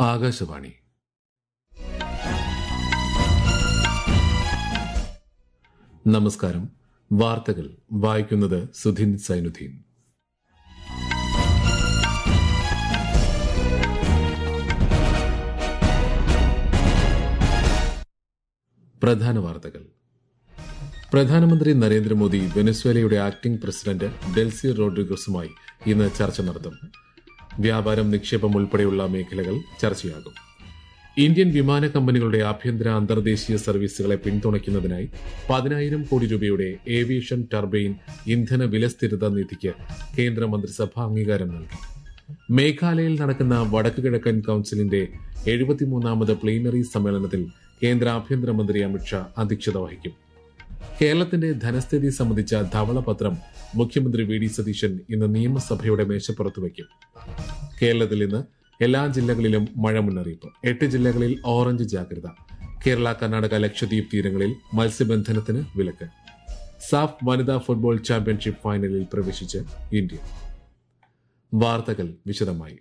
ആകാശവാണി. നമസ്കാരം. വാർത്തകൾ വായിക്കുന്നത് സുധിൻ സൈനുദ്ദീൻ. പ്രധാന വാർത്തകൾ. പ്രധാനമന്ത്രി നരേന്ദ്രമോദി വെനസ്വേലയുടെ ആക്ടിംഗ് പ്രസിഡന്റ് ഡെൽസി റോഡ്രിഗസുമായി ഇന്ന് ചർച്ച നടത്തും. വ്യാപാരം, നിക്ഷേപം ഉൾപ്പെടെയുള്ള മേഖലകൾ ചർച്ചയാകും. ഇന്ത്യൻ വിമാന കമ്പനികളുടെ ആഭ്യന്തര അന്തർദേശീയ സർവീസുകളെ പിന്തുണയ്ക്കുന്നതിനായി 10,000 കോടി രൂപയുടെ ഏവിയേഷൻ ടർബൈൻ ഇന്ധന വിലസ്ഥിരത നിധിക്ക് കേന്ദ്രമന്ത്രിസഭ അംഗീകാരം നൽകി. മേഘാലയയിൽ നടക്കുന്ന വടക്ക് കിഴക്കൻ കൌൺസിലിന്റെ 73ാമത് പ്ലീനറി സമ്മേളനത്തിൽ കേന്ദ്ര ആഭ്യന്തരമന്ത്രി അമിത്ഷാ അധ്യക്ഷത വഹിക്കും. കേരളത്തിന്റെ ധനസ്ഥിതി സംബന്ധിച്ച ധവളപത്രം മുഖ്യമന്ത്രി വി ഡി സതീശൻ ഇന്ന് നിയമസഭയുടെ മേശപ്പുറത്ത് വയ്ക്കും. കേരളത്തിൽ ഇന്ന് എല്ലാ ജില്ലകളിലും മഴ മുന്നറിയിപ്പ്. 8 ജില്ലകളിൽ ഓറഞ്ച് ജാഗ്രത. കേരള, കർണാടക, ലക്ഷദ്വീപ് തീരങ്ങളിൽ മത്സ്യബന്ധനത്തിന് വിലക്ക്. സാഫ് വനിതാ ഫുട്ബോൾ ചാമ്പ്യൻഷിപ്പ് ഫൈനലിൽ പ്രവേശിച്ച് ഇന്ത്യ. വാർത്തകൾ വിശദമായി.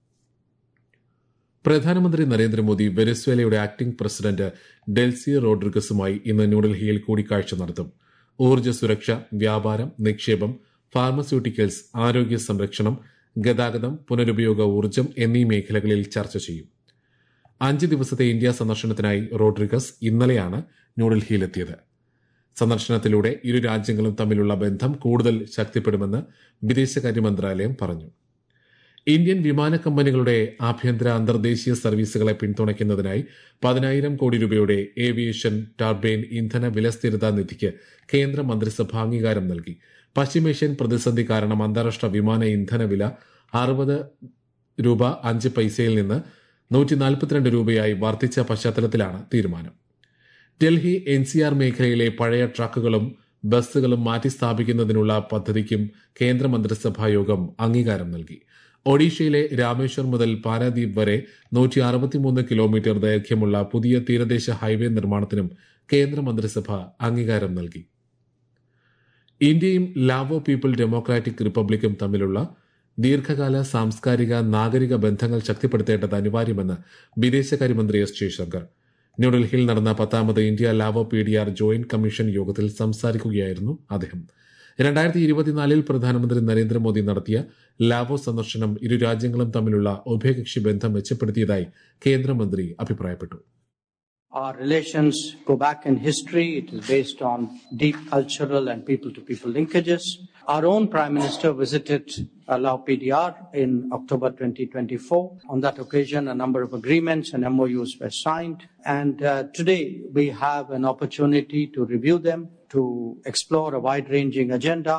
പ്രധാനമന്ത്രി നരേന്ദ്രമോദി വെനസ്വേലയുടെ ആക്ടിംഗ് പ്രസിഡന്റ് ഡെൽസി റോഡ്രിഗസുമായി ഇന്ന് ന്യൂഡൽഹിയിൽ കൂടിക്കാഴ്ച നടത്തും. ഊർജ്ജ സുരക്ഷ, വ്യാപാരം, നിക്ഷേപം, ഫാർമസ്യൂട്ടിക്കൽസ്, ആരോഗ്യ സംരക്ഷണം, ഗതാഗതം, പുനരുപയോഗ ഊർജ്ജം എന്നീ മേഖലകളിൽ ചർച്ച ചെയ്യും. 5 ദിവസത്തെ ഇന്ത്യ സന്ദർശനത്തിനായി റോഡ്രിഗസ് ഇന്നലെയാണ് ന്യൂഡൽഹിയിലെത്തിയത്. സന്ദർശനത്തിലൂടെ ഇരു രാജ്യങ്ങളും തമ്മിലുള്ള ബന്ധം കൂടുതൽ ശക്തിപ്പെടുമെന്ന് വിദേശകാര്യ മന്ത്രാലയം പറഞ്ഞു. ഇന്ത്യൻ വിമാന കമ്പനികളുടെ ആഭ്യന്തര അന്തർദേശീയ സർവീസുകളെ പിന്തുണയ്ക്കുന്നതിനായി 10,000 കോടി രൂപയുടെ ഏവിയേഷൻ ടർബൈൻ ഇന്ധന വിലസ്ഥിരതാ നിധിക്ക് കേന്ദ്ര മന്ത്രിസഭ അംഗീകാരം നൽകി. പശ്ചിമേഷ്യൻ പ്രതിസന്ധി കാരണം അന്താരാഷ്ട്ര വിമാന ഇന്ധന വില 60 രൂപ 5 പൈസയിൽ നിന്ന് 142 രൂപയായി വർദ്ധിച്ച പശ്ചാത്തലത്തിലാണ് തീരുമാനം. ഡൽഹി NCR മേഖലയിലെ പഴയ ട്രക്കുകളും ബസ്സുകളും മാറ്റിസ്ഥാപിക്കുന്നതിനുള്ള പദ്ധതിക്കും കേന്ദ്ര മന്ത്രിസഭാ യോഗം അംഗീകാരം നൽകി. ഒഡീഷയിലെ രാമേശ്വർ മുതൽ പാരാദീപ് വരെ 163 കിലോമീറ്റർ ദൈർഘ്യമുള്ള പുതിയ തീരദേശ ഹൈവേ നിർമ്മാണത്തിനും കേന്ദ്ര മന്ത്രിസഭ അംഗീകാരം നൽകി. ഇന്ത്യയും ലാവോ പീപ്പിൾ ഡെമോക്രാറ്റിക് റിപ്പബ്ലിക്കും തമ്മിലുള്ള ദീർഘകാല സാംസ്കാരിക, നാഗരിക ബന്ധങ്ങൾ ശക്തിപ്പെടുത്തേണ്ടത് അനിവാര്യമെന്ന് വിദേശകാര്യമന്ത്രി എസ് ജയശങ്കർ. ന്യൂഡൽഹിയിൽ നടന്ന 10ാമത് India Lao PDR joint commission യോഗത്തിൽ സംസാരിക്കുകയായിരുന്നു അദ്ദേഹം. 2024 പ്രധാനമന്ത്രി നരേന്ദ്രമോദി നടത്തിയ ലാവോ സന്ദർശനം ഇരു രാജ്യങ്ങളും തമ്മിലുള്ള ഉഭയകക്ഷി ബന്ധം മെച്ചപ്പെടുത്തിയതായി കേന്ദ്രമന്ത്രി അഭിപ്രായപ്പെട്ടു. Our relations go back in history. It is based on deep cultural and people-to-people linkages. Our own Prime Minister visited Lao PDR in October 2024. On that occasion, a number of agreements and MOUs were signed. And today, we have an opportunity to review them, to explore a wide-ranging agenda.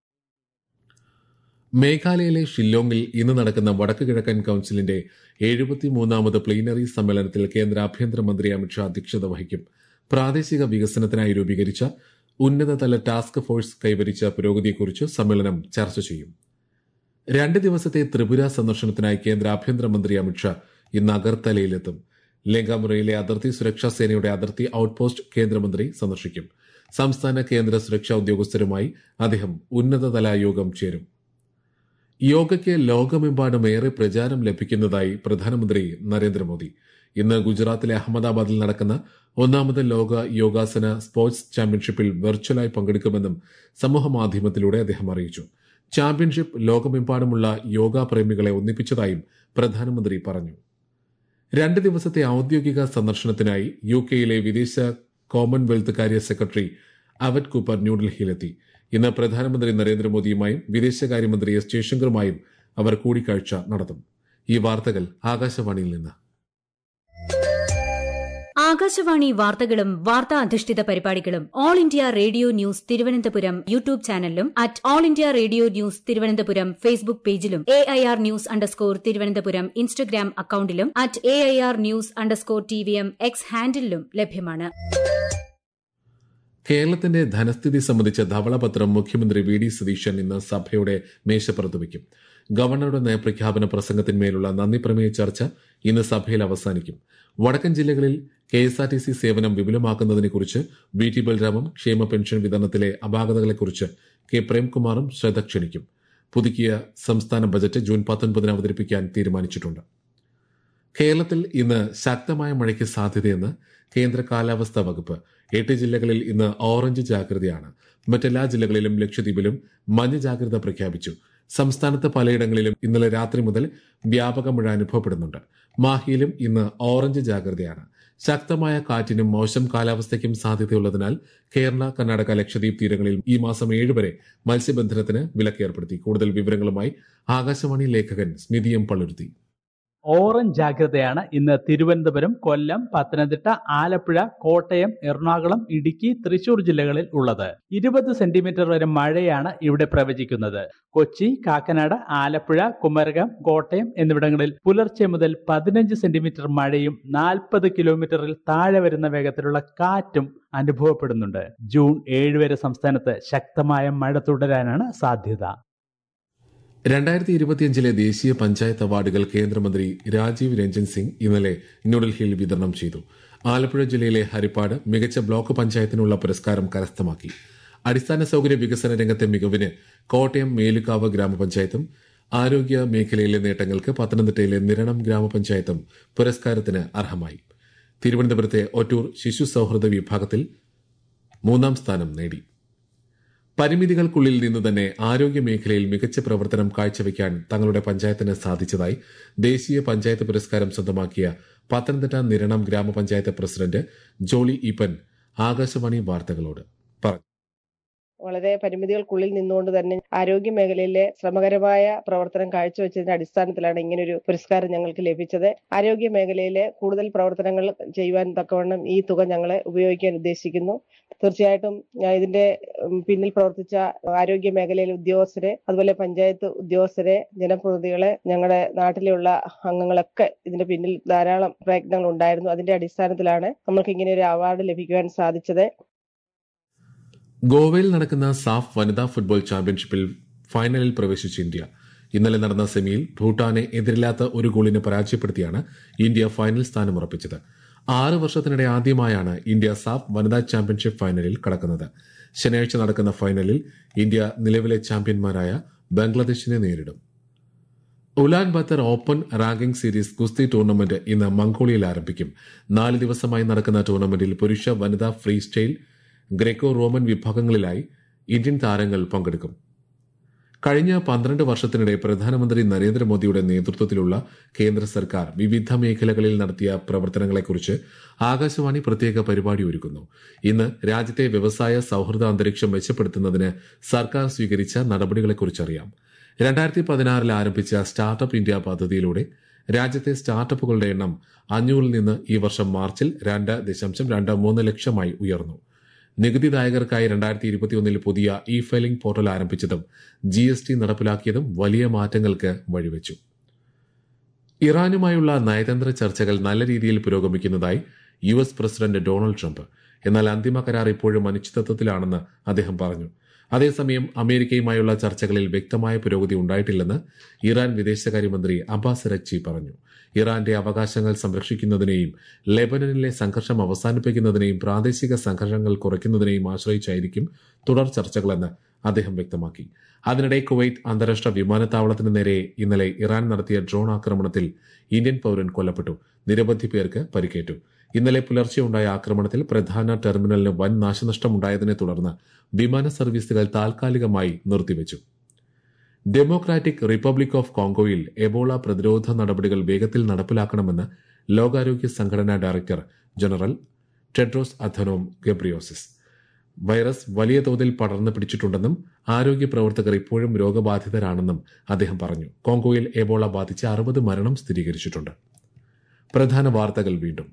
മേഘാലയയിലെ ഷില്ലോങ്ങിൽ ഇന്ന് നടക്കുന്ന വടക്ക് കിഴക്കൻ കൌൺസിലിന്റെ 73ാമത് plenary സമ്മേളനത്തിൽ കേന്ദ്ര ആഭ്യന്തരമന്ത്രി അമിത്ഷാ അധ്യക്ഷത വഹിക്കും. പ്രാദേശിക വികസനത്തിനായി രൂപീകരിച്ച ഉന്നതതല ടാസ്ക് ഫോഴ്സ് കൈവരിച്ച പുരോഗതിയെക്കുറിച്ച് സമ്മേളനം ചർച്ച ചെയ്യും. 2 ദിവസത്തെ ത്രിപുര സന്ദർശനത്തിനായി കേന്ദ്ര ആഭ്യന്തരമന്ത്രി അമിത്ഷാ ഇന്ന് അഗർത്തലയിലെത്തും. ലെങ്കാമുറയിലെ അതിർത്തി സുരക്ഷാ സേനയുടെ അതിർത്തി ഔട്ട്പോസ്റ്റ് കേന്ദ്രമന്ത്രി സന്ദർശിക്കും. സംസ്ഥാന കേന്ദ്ര സുരക്ഷാ ഉദ്യോഗസ്ഥരുമായി അദ്ദേഹം ഉന്നതതല യോഗം ചേരും. യോഗയ്ക്ക് ലോകമെമ്പാടും ഏറെ പ്രചാരം ലഭിക്കുന്നതായി പ്രധാനമന്ത്രി നരേന്ദ്രമോദി. ഇന്ന് ഗുജറാത്തിലെ അഹമ്മദാബാദിൽ നടക്കുന്ന 1ാമത് ലോക യോഗാസന സ്പോർട്സ് ചാമ്പ്യൻഷിപ്പിൽ വെർച്വലായി പങ്കെടുക്കുമെന്നും സമൂഹമാധ്യമത്തിലൂടെ അദ്ദേഹം അറിയിച്ചു. ചാമ്പ്യൻഷിപ്പ് ലോകമെമ്പാടുമുള്ള യോഗാ പ്രേമികളെ ഒന്നിപ്പിച്ചതായും പ്രധാനമന്ത്രി പറഞ്ഞു. 2 ദിവസത്തെ ഔദ്യോഗിക സന്ദർശനത്തിനായി UK വിദേശ കോമൺവെൽത്ത് കാര്യ സെക്രട്ടറി അവറ്റ് കൂപ്പർ ന്യൂഡൽഹിയിലെത്തി. ഇന്ന് പ്രധാനമന്ത്രി നരേന്ദ്രമോദിയുമായും വിദേശകാര്യമന്ത്രി എസ് ജയശങ്കറുമായും അവർ കൂടിക്കാഴ്ച നടത്തും. ഈ വാർത്തകൾ ആകാശവാണിയിൽ നിന്ന്. ആകാശവാണി വാർത്തകളും വാർത്താ അധിഷ്ഠിത പരിപാടികളും all India radio news Thiruvananthapuram YouTube ചാനലിലും all India radio news Thiruvananthapuram Facebook പേജിലും AIR ന്യൂസ് _തിരുവനന്തപുരം ഇൻസ്റ്റഗ്രാം അക്കൌണ്ടിലും AIR ന്യൂസ് _TVM X ഹാൻഡിലും ലഭ്യമാണ്. കേരളത്തിന്റെ ധനസ്ഥിതി സംബന്ധിച്ച ധവളപത്രം മുഖ്യമന്ത്രി വി ഡി സതീശൻ ഇന്ന് സഭയുടെ മേശപ്പുറത്ത് വയ്ക്കും. ഗവർണറുടെ നയപ്രഖ്യാപന പ്രസംഗത്തിന്മേലുള്ള നന്ദിപ്രമേയ ചർച്ച ഇന്ന് സഭയിൽ അവസാനിക്കും. വടക്കൻ ജില്ലകളിൽ KSRTC സേവനം വിപുലമാക്കുന്നതിനെക്കുറിച്ച് BT ബൽറാമും ക്ഷേമ പെൻഷൻ വിതരണത്തിലെ അപാകതകളെക്കുറിച്ച് K പ്രേംകുമാറും ശ്രദ്ധ ക്ഷണിക്കും. പുതുക്കിയ സംസ്ഥാന ബജറ്റ് ജൂൺ 19 അവതരിപ്പിക്കാൻ തീരുമാനിച്ചിട്ടുണ്ട്. കേരളത്തിൽ ഇന്ന് ശക്തമായ മഴയ്ക്ക് സാധ്യതയെന്ന് കേന്ദ്ര കാലാവസ്ഥാ വകുപ്പ്. 8 ജില്ലകളിൽ ഇന്ന് ഓറഞ്ച് ജാഗ്രതയാണ്. മറ്റെല്ലാ ജില്ലകളിലും ലക്ഷദ്വീപിലും മഞ്ഞ ജാഗ്രത പ്രഖ്യാപിച്ചു. സംസ്ഥാനത്ത് പലയിടങ്ങളിലും ഇന്നലെ രാത്രി മുതൽ വ്യാപക മഴ അനുഭവപ്പെടുന്നുണ്ട്. മാഹിയിലും ഇന്ന് ഓറഞ്ച് ജാഗ്രതയാണ്. ശക്തമായ കാറ്റിനും മോശം കാലാവസ്ഥയ്ക്കും സാധ്യതയുള്ളതിനാൽ കേരള, കർണാടക, ലക്ഷദ്വീപ് തീരങ്ങളിൽ ഈ മാസം 7 വരെ മത്സ്യബന്ധനത്തിന് വിലക്ക് ഏർപ്പെടുത്തി. കൂടുതൽ വിവരങ്ങളുമായി ആകാശവാണി ലേഖകൻ സ്മിതി എം പള്ളുരുത്തി. ഓറഞ്ച് ജാഗ്രതയാണ് ഇന്ന് തിരുവനന്തപുരം, കൊല്ലം, പത്തനംതിട്ട, ആലപ്പുഴ, കോട്ടയം, എറണാകുളം, ഇടുക്കി, തൃശൂർ ജില്ലകളിൽ ഉള്ളത്. 20 സെന്റിമീറ്റർ വരെ മഴയാണ് ഇവിടെ പ്രവചിക്കുന്നത്. കൊച്ചി, കാക്കനാട്, ആലപ്പുഴ, കുമരകം, കോട്ടയം എന്നിവിടങ്ങളിൽ പുലർച്ചെ മുതൽ 15 സെന്റിമീറ്റർ മഴയും 40 കിലോമീറ്ററിൽ താഴെ വരുന്ന വേഗത്തിലുള്ള കാറ്റും അനുഭവപ്പെടുന്നുണ്ട്. ജൂൺ 7 വരെ സംസ്ഥാനത്ത് ശക്തമായ മഴ തുടരാനാണ് സാധ്യത. 2025 ദേശീയ പഞ്ചായത്ത് അവാർഡുകൾ കേന്ദ്രമന്ത്രി രാജീവ് രഞ്ജൻ സിംഗ് ഇന്നലെ ന്യൂഡൽഹിയിൽ വിതരണം ചെയ്തു. ആലപ്പുഴ ജില്ലയിലെ ഹരിപ്പാട് മികച്ച ബ്ലോക്ക് പഞ്ചായത്തിനുള്ള പുരസ്കാരം കരസ്ഥമാക്കി. അടിസ്ഥാന സൌകര്യ വികസന രംഗത്തെ മികവിന് കോട്ടയം മേലുകാവ് ഗ്രാമപഞ്ചായത്തും, ആരോഗ്യ മേഖലയിലെ നേട്ടങ്ങൾക്ക് പത്തനംതിട്ടയിലെ നിരണം ഗ്രാമപഞ്ചായത്തും പുരസ്കാരത്തിന് അർഹമായി. തിരുവനന്തപുരത്തെ ഒറ്റൂർ ശിശു സൌഹൃദ വിഭാഗത്തിൽ 3ാം സ്ഥാനം നേടി. പരിമിതികൾക്കുള്ളിൽ നിന്ന് തന്നെ ആരോഗ്യ മേഖലയിൽ മികച്ച പ്രവർത്തനം കാഴ്ചവെക്കാൻ തങ്ങളുടെ പഞ്ചായത്തിന് സാധിച്ചതായി ദേശീയ പഞ്ചായത്ത് പുരസ്കാരം സ്വന്തമാക്കിയ പത്തനംതിട്ട നിരണം ഗ്രാമപഞ്ചായത്ത് പ്രസിഡന്റ് ജോളി ഈപ്പൻ ആകാശവാണി വാർത്തകളോട് പറഞ്ഞു. വളരെ പരിമിതികൾക്കുള്ളിൽ നിന്നുകൊണ്ട് തന്നെ ആരോഗ്യ മേഖലയിലെ ശ്രമകരമായ പ്രവർത്തനം കാഴ്ചവെച്ചതിന്റെ അടിസ്ഥാനത്തിലാണ് ഇങ്ങനൊരു പുരസ്കാരം ഞങ്ങൾക്ക് ലഭിച്ചത്. ആരോഗ്യ മേഖലയിലെ കൂടുതൽ പ്രവർത്തനങ്ങൾ ചെയ്യുവാൻ തക്കവണ്ണം ഈ തുക ഞങ്ങളെ ഉപയോഗിക്കാൻ ഉദ്ദേശിക്കുന്നു. തീർച്ചയായിട്ടും ഇതിന്റെ പിന്നിൽ പ്രവർത്തിച്ച ആരോഗ്യ മേഖലയിലെ ഉദ്യോഗസ്ഥരെ, അതുപോലെ പഞ്ചായത്ത് ഉദ്യോഗസ്ഥരെ, ജനപ്രതിനിധികളെ, ഞങ്ങളുടെ നാട്ടിലുള്ള അംഗങ്ങളൊക്കെ ഇതിന്റെ പിന്നിൽ ധാരാളം പ്രയത്നങ്ങൾ ഉണ്ടായിരുന്നു. അതിന്റെ അടിസ്ഥാനത്തിലാണ് നമ്മൾക്ക് ഇങ്ങനെ ഒരു അവാർഡ് ലഭിക്കുവാൻ സാധിച്ചത്. ഗോവയിൽ നടക്കുന്ന സാഫ് വനിതാ ഫുട്ബോൾ ചാമ്പ്യൻഷിപ്പിൽ ഫൈനലിൽ പ്രവേശിച്ച ഇന്ത്യ. ഇന്നലെ നടന്ന സെമിയിൽ ഭൂട്ടാനെ എതിരില്ലാത്ത ഒരു ഗോളിന് പരാജയപ്പെടുത്തിയാണ് ഇന്ത്യ ഫൈനൽ സ്ഥാനം ഉറപ്പിച്ചത്. 6 വർഷത്തിനിടെ ആദ്യമായാണ് ഇന്ത്യ സാഫ് വനിതാ ചാമ്പ്യൻഷിപ്പ് ഫൈനലിൽ കടക്കുന്നത്. ശനിയാഴ്ച നടക്കുന്ന ഫൈനലിൽ ഇന്ത്യ നിലവിലെ ചാമ്പ്യന്മാരായ ബംഗ്ലാദേശിനെ നേരിടും. Ulan Bator open ranking series ഗുസ്തി ടൂർണമെന്റ് ഇന്ന് മംഗോളിയയിൽ ആരംഭിക്കും. 4 ദിവസമായി നടക്കുന്ന ടൂർണമെന്റിൽ പുരുഷ, വനിതാ, ഫ്രീ സ്റ്റൈൽ, ഗ്രേക്കോ റോമൻ വിഭാഗങ്ങളിലായി ഇന്ത്യൻ താരങ്ങൾ പങ്കെടുക്കും. കഴിഞ്ഞ 12 വർഷത്തിനിടെ പ്രധാനമന്ത്രി നരേന്ദ്രമോദിയുടെ നേതൃത്വത്തിലുള്ള കേന്ദ്ര സർക്കാർ വിവിധ മേഖലകളിൽ നടത്തിയ പ്രവർത്തനങ്ങളെക്കുറിച്ച് ആകാശവാണി പ്രത്യേക പരിപാടി ഒരുക്കുന്നു. ഇന്ന് രാജ്യത്തെ വ്യവസായ സൌഹൃദ അന്തരീക്ഷം മെച്ചപ്പെടുത്തുന്നതിന് സർക്കാർ സ്വീകരിച്ച നടപടികളെക്കുറിച്ചറിയാം. 2016 ആരംഭിച്ച സ്റ്റാർട്ടപ്പ് ഇന്ത്യ പദ്ധതിയിലൂടെ രാജ്യത്തെ സ്റ്റാർട്ടപ്പുകളുടെ എണ്ണം 500-ൽ നിന്ന് ഈ വർഷം മാർച്ചിൽ 2.23 ലക്ഷമായി ഉയർന്നു. നികുതിദായകർക്കായി 2021 പുതിയ ഇ ഫയലിംഗ് പോർട്ടൽ ആരംഭിച്ചതും GST നടപ്പിലാക്കിയതും വലിയ മാറ്റങ്ങൾക്ക് വഴിവെച്ചു. ഇറാനുമായുള്ള നയതന്ത്ര ചർച്ചകൾ നല്ല രീതിയിൽ പുരോഗമിക്കുന്നതായി US പ്രസിഡന്റ് ഡൊണാൾഡ് ട്രംപ്. എന്നാൽ അന്തിമ കരാർ ഇപ്പോഴും അനിശ്ചിതത്വത്തിലാണെന്ന് അദ്ദേഹം പറഞ്ഞു. അതേസമയം അമേരിക്കയുമായുള്ള ചർച്ചകളിൽ വ്യക്തമായ പുരോഗതി ഉണ്ടായിട്ടില്ലെന്ന് ഇറാൻ വിദേശകാര്യമന്ത്രി അബ്ബാസ് അരഗ്ചി പറഞ്ഞു. ഇറാന്റെ അവകാശങ്ങൾ സംരക്ഷിക്കുന്നതിനെയും ലെബനനിലെ സംഘർഷം അവസാനിപ്പിക്കുന്നതിനെയും പ്രാദേശിക സംഘർഷങ്ങൾ കുറയ്ക്കുന്നതിനെയും ആശ്രയിച്ചായിരിക്കും തുടർ ചർച്ചകളെന്ന് അദ്ദേഹം വ്യക്തമാക്കി. അതിനിടെ കുവൈറ്റ് അന്താരാഷ്ട്ര വിമാനത്താവളത്തിന് നേരെ ഇന്നലെ ഇറാൻ നടത്തിയ ഡ്രോൺ ആക്രമണത്തിൽ ഇന്ത്യൻ പൌരൻ കൊല്ലപ്പെട്ടു. നിരവധി പേർക്ക് പരിക്കേറ്റു. ഇന്നലെ പുലർച്ചെ ഉണ്ടായ ആക്രമണത്തിൽ പ്രധാന ടെർമിനലിന് വൻ നാശനഷ്ടമുണ്ടായതിനെ തുടർന്ന് വിമാന സർവീസുകൾ താൽക്കാലികമായി നിർത്തിവച്ചു. ഡെമോക്രാറ്റിക് റിപ്പബ്ലിക് ഓഫ് കോങ്കോയിൽ എബോള പ്രതിരോധ നടപടികൾ വേഗത്തിൽ നടപ്പിലാക്കണമെന്ന് ലോകാരോഗ്യ സംഘടനാ director general Tedros Adhanom Ghebreyesus. Virus വലിയ തോതിൽ പടർന്നു പിടിച്ചിട്ടുണ്ടെന്നും ആരോഗ്യ പ്രവർത്തകർ ഇപ്പോഴും രോഗബാധിതരാണെന്നും അദ്ദേഹം പറഞ്ഞു. കോങ്കോയിൽ എബോള ബാധിച്ച് 60 മരണം സ്ഥിരീകരിച്ചിട്ടുണ്ട്. പ്രധാന വാർത്തകൾ വീണ്ടും.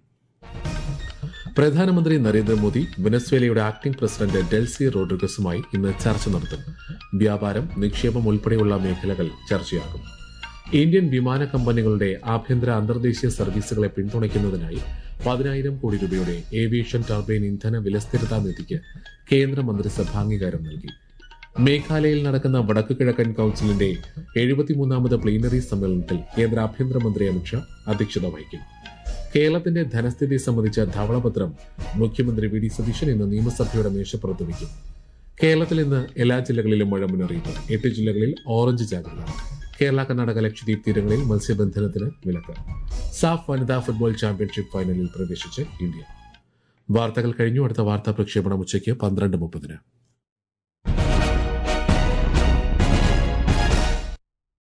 പ്രധാനമന്ത്രി നരേന്ദ്രമോദി വെനസ്വേലയുടെ ആക്ടിംഗ് പ്രസിഡന്റ് ഡെൽസി റോഡ്രിഗസുമായി ഇന്ന് ചർച്ച നടത്തും. വ്യാപാരം, നിക്ഷേപം ഉൾപ്പെടെയുള്ള മേഖലകൾ ചർച്ചയാകും. ഇന്ത്യൻ വിമാന കമ്പനികളുടെ ആഭ്യന്തര അന്തർദേശീയ സർവീസുകളെ പിന്തുണയ്ക്കുന്നതിനായി 10,000 കോടി രൂപയുടെ ഏവിയേഷൻ ടർബൈൻ ഇന്ധന വിലസ്ഥിരതാ നിധിക്ക് കേന്ദ്രമന്ത്രിസഭ അംഗീകാരം നൽകി. മേഘാലയയിൽ നടക്കുന്ന വടക്കു കിഴക്കൻ കൌൺസിലിന്റെ 73ാമത് പ്ലീനറി സമ്മേളനത്തിൽ കേന്ദ്ര ആഭ്യന്തരമന്ത്രി അമിത്ഷാ അധ്യക്ഷത വഹിക്കും. കേരളത്തിന്റെ ധനസ്ഥിതി സംബന്ധിച്ച ധവളപത്രം മുഖ്യമന്ത്രി വി ഡി സതീശൻ ഇന്ന് നിയമസഭയുടെ മേശപ്പുറത്ത് വയ്ക്കും. കേരളത്തിൽ ഇന്ന് എല്ലാ ജില്ലകളിലും മഴ മുന്നറിയിപ്പ്. 8 ജില്ലകളിൽ ഓറഞ്ച് ജാഗ്രത. കേരള, കർണാടക, ലക്ഷദ്വീപ് തീരങ്ങളിൽ മത്സ്യബന്ധനത്തിന് വിലക്ക്. സാഫ് വനിതാ ഫുട്ബോൾ ചാമ്പ്യൻഷിപ്പ് ഫൈനലിൽ പ്രവേശിച്ച് ഇന്ത്യ. വാർത്തകൾ കഴിഞ്ഞു. അടുത്ത വാർത്താ പ്രക്ഷേപണം ഉച്ചയ്ക്ക് 12:30.